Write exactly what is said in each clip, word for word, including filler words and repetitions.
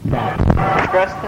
First,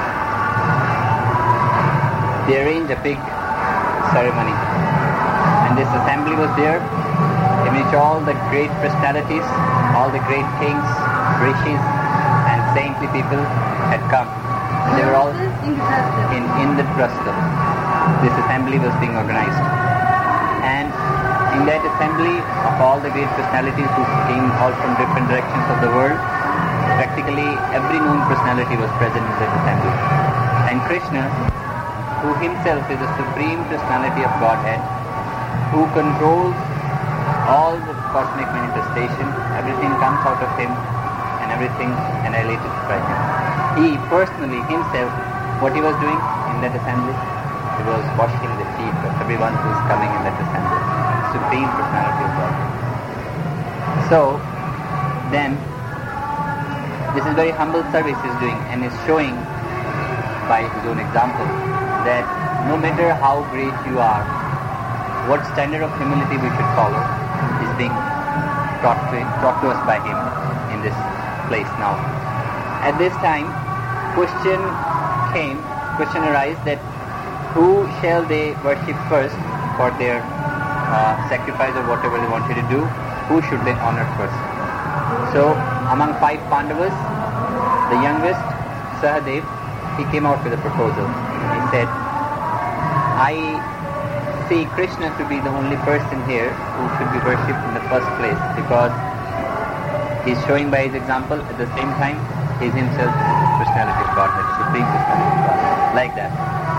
they arranged a big ceremony, and this assembly was there, in which all the great personalities, all the great kings, rishis, and saintly people had come. And they were all in Indraprastha. This assembly was being organized, and in that assembly of all the great personalities who came all from different directions of the world, practically every known personality was present in that assembly. And Krishna, who himself is the supreme personality of Godhead, who controls all the cosmic manifestation, everything comes out of him and everything annihilated by him. He personally, himself, what he was doing in that assembly, he was washing the feet of everyone who is coming in that assembly. Supreme personality of God. So, then, this is very humble service he is doing, and is showing by his own example that no matter how great you are, what standard of humility we should follow is being taught to, taught to us by him in this place now. At this time, question came, question arose that who shall they worship first for their uh, sacrifice or whatever they wanted to do? Who should they honor first? So, among five Pandavas, the youngest, Sahadev, he came out with a proposal. He said, I see Krishna to be the only person here who should be worshipped in the first place, because he's showing by his example, at the same time, he is himself personality of Godhead, supreme personality of Godhead, like that.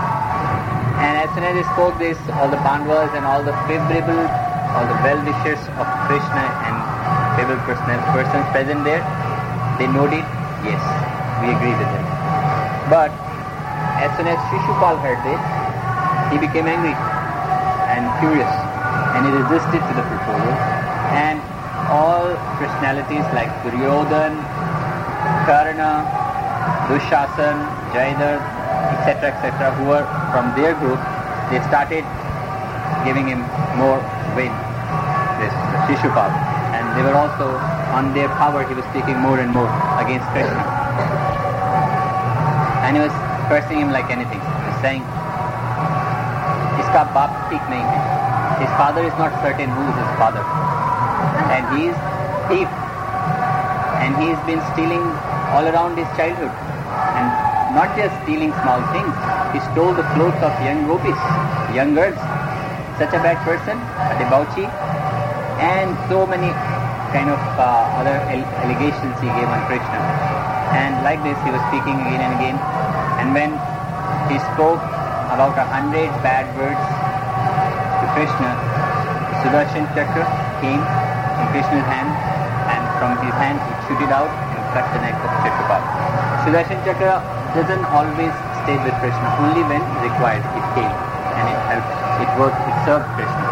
And as soon as he spoke this, all the Pandavas and all the favorable, all the well-wishers of Krishna and favorable persons present there, they nodded, yes, we agree with him. But as soon as Shishupal heard this, he became angry and furious, and he resisted to the proposal. And all personalities like Duryodhan, Karna, Dushasan, Jayadratha, et cetera, et cetera, who were from their group, they started giving him more wind, this Shishupal. And they were also, on their power, he was speaking more and more against Krishna. And he was cursing him like anything. He was saying, Iska baap theek nahi hai. His father is not certain who is his father. And he is thief. And he has been stealing all around his childhood. And not just stealing small things. He stole the clothes of young gopis, young girls. Such a bad person, a debauchee. And so many kind of uh, other allegations he gave on Krishna. And like this he was speaking again and again. And when he spoke about a hundred bad words to Krishna, Sudarshan Chakra came from Krishna's hand, and from his hand he shoot it out and cut the neck of Shishupal. Sudarshan Chakra doesn't always stay with Krishna, only when required it came, and it helped, it worked, it served Krishna.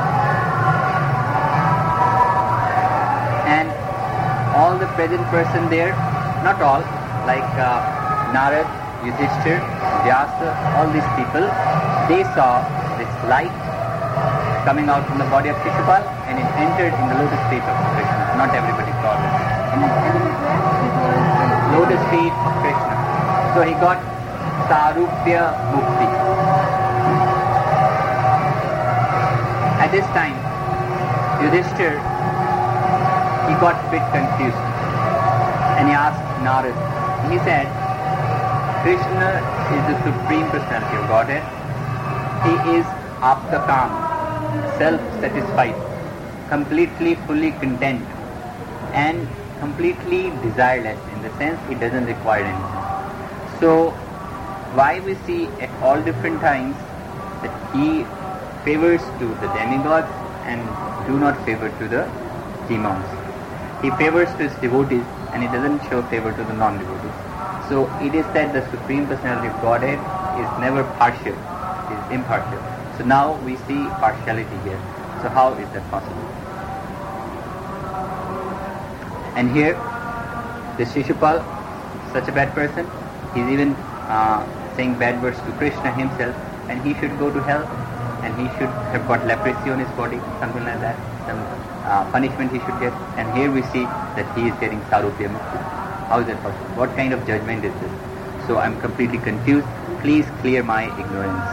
And all the present person there, not all, like uh, Narad, Yudhishthir, Vyasa, all these people, they saw this light coming out from the body of Shishupal, and it entered in the lotus feet of Krishna. Not everybody saw this. Lotus feet of Krishna. So he got Sarupya Mukti. At this time, Yudhishthir, he got a bit confused, and he asked Narad. He said, Krishna is the supreme personality of Godhead. He is aptakam, self-satisfied, completely, fully content, and completely desireless, in the sense he doesn't require anything. So, why we see at all different times that he favors to the demigods and do not favor to the demons. He favors to his devotees, and he doesn't show favor to the non-devotees. So it is said the Supreme Personality of Godhead is never partial, is impartial. So now we see partiality here. So how is that possible? And here, this Shishupal, such a bad person, he's even uh, saying bad words to Krishna himself, and he should go to hell, and he should have got leprosy on his body, something like that. Some uh, punishment he should get. And here we see that he is getting Sarupya Mukti. How is that possible? What kind of judgment is this? So I'm completely confused. Please clear my ignorance.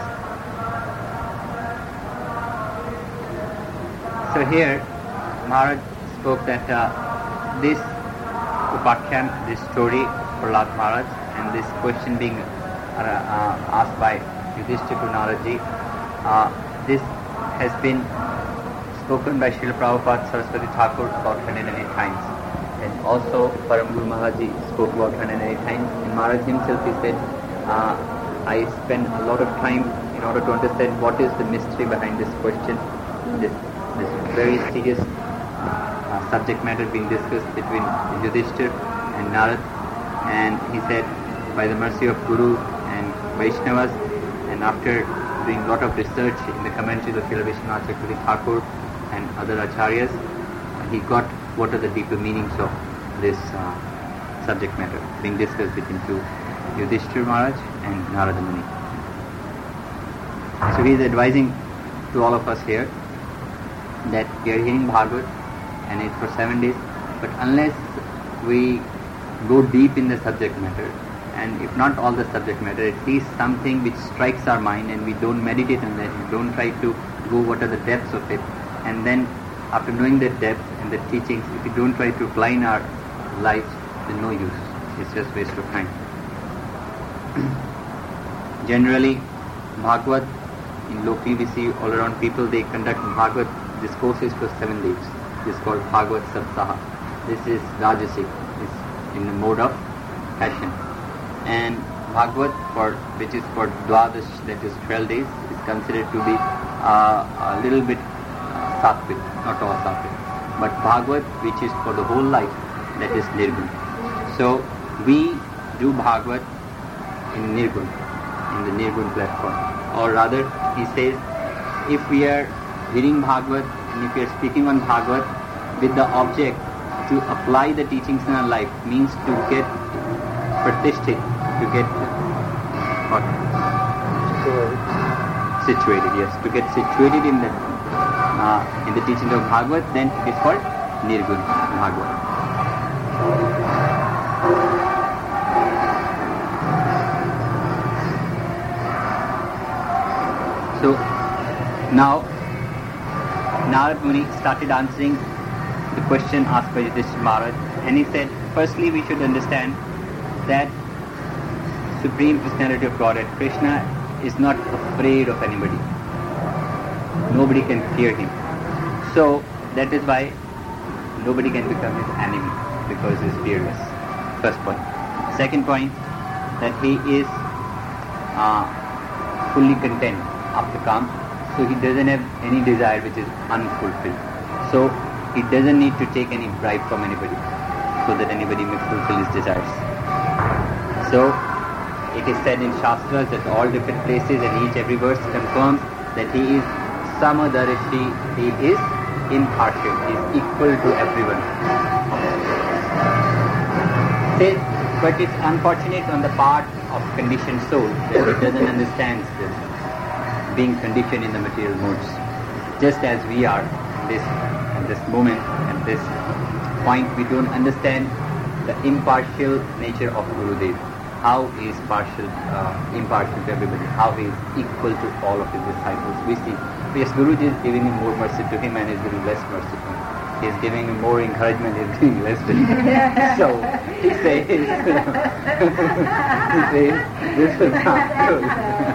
So here, Maharaj spoke that uh, this Upakhyan, this story for Prahlad Maharaj, and this question being uh, uh, asked by Yudhishthira to Naradji, uh, this has been spoken by Srila Prabhupada Saraswati Thakur about one hundred eight times. And also Param Guru Maharaj spoke about one hundred eight times. And Maharaj himself, he said, uh, I spend a lot of time in order to understand what is the mystery behind this question, this, this very serious uh, subject matter being discussed between Yudhishthira and Narad. And he said, by the mercy of Guru and Vaishnavas, and after doing a lot of research in the commentaries of Srila Vishwanath Chakravarti Thakur and other acharyas, he got what are the deeper meanings of this uh, subject matter being discussed between two, Yudhishthira Maharaj and Narada Muni. So he is advising to all of us here that we are hearing Bhagavad and it's for seven days, but unless we go deep in the subject matter, and if not all the subject matter, at least something which strikes our mind, and we don't meditate on that, we don't try to go what are the depths of it, and then after knowing the depth and the teachings, if we don't try to apply in our lives, there's no use. It's just waste of time. Generally, Bhagavad, in locally we see all around people, they conduct Bhagavad discourses for seven days. This is called Bhagavad Saptaha. This is Rajasic, it's in the mode of passion. And Bhagavad, for, which is for Dwadash, that is twelve days, is considered to be uh, a little bit uh, Sattvic, not all Sattvic. But Bhagavad, which is for the whole life, that is Nirgun. So we do Bhagavad in Nirgun, in the Nirgun platform. Or rather, he says, if we are reading Bhagavad and if we are speaking on Bhagavad with the object to apply the teachings in our life, means to get pratisthit, to get what? Situated, yes, to get situated in the uh, in the teaching of Bhagavad, then it is called Nirgun Bhagavad. So now Narad Muni started answering the question asked by Yudhishthira Maharaj, and he said, firstly we should understand that Supreme Personality of Godhead, Krishna, is not afraid of anybody. Nobody can fear him. So that is why nobody can become his enemy, because he is fearless. First point. Second point, that he is uh, fully content after calm, so he doesn't have any desire which is unfulfilled. So he doesn't need to take any bribe from anybody so that anybody may fulfill his desires. So it is said in Shastras that all different places and each every verse confirms that he is Samadarishi, he is impartial, he is equal to everyone. Says, but it's unfortunate on the part of conditioned soul that it doesn't understand this, being conditioned in the material modes. Just as we are this at this moment, at this point, we don't understand the impartial nature of Gurudev. How he is partial, uh, impartial to everybody, how he is equal to all of his disciples. We see, yes, Guruji is giving him more mercy to him and is giving less mercy to him. He is giving him more encouragement, he is giving less to him. So, he says, he says, this is not good.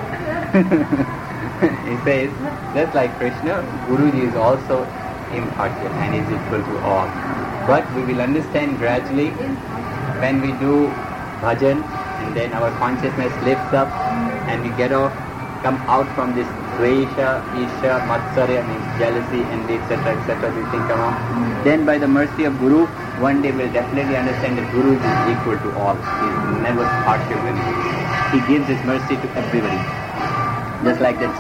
He says, just like Krishna, Guruji is also impartial and is equal to all. But we will understand gradually when we do bhajan, and then our consciousness lifts up and we get off, come out from this Dvesha, Isha, Matsarya, means jealousy, envy, et cetera, et cetera, these things come out. Then by the mercy of Guru, one day we'll definitely understand that Guru is equal to all. He is never partial to anybody. He gives his mercy to everybody. Just like that.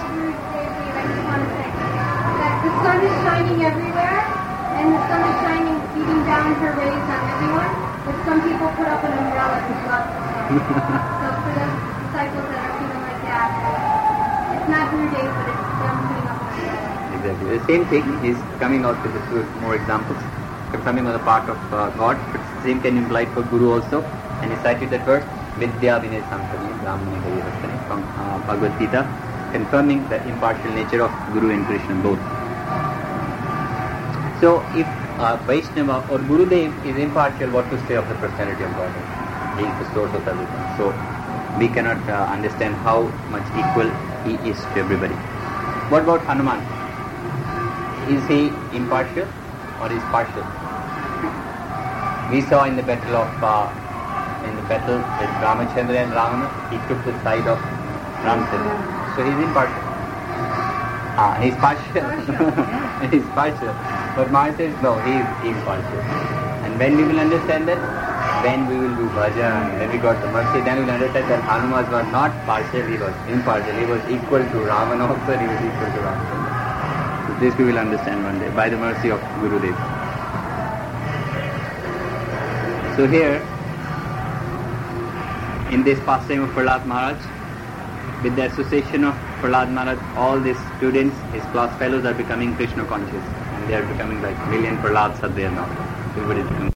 The sun is shining everywhere, and the sun is shining, beating down her rays on everyone, but some people put up an umbrella to block the sun. So for the disciples that are feeling like that, it's not Gurudev, but it's them putting up an umbrella. Exactly. The same thing is coming out with a few more examples, coming on the part of uh, God, but same can be implied for Guru also. And he cited that verse, Vidya Vinay Sampani, Brahmani Gayavastani, from uh, Bhagavad Gita, confirming the impartial nature of Guru and Krishna both. So if uh, Vaishnava or Gurudev is impartial, what to say of the personality of Godhead? He is the source of everything. So we cannot uh, understand how much equal he is to everybody. What about Hanuman? Is he impartial or is partial? We saw in the battle of uh, in the battle with Ramachandra and Ravana, he took the side of Ramachandra. So he is impartial. Ah, he is partial. He is partial. But Maharaj says no, he is impartial. And when we will understand that, when we will do bhajan, when we got the mercy, then we will understand that Hanuman was not partial, he was impartial. He was equal to Ravana also, he was equal to Ramachandra. So this we will understand one day, by the mercy of Gurudev. So here, in this pastime of Prahlad Maharaj, with the association of Prahlad Maharaj, all these students, his class fellows are becoming Krishna conscious. And they are becoming like million Prahlads are there now. Everybody is becoming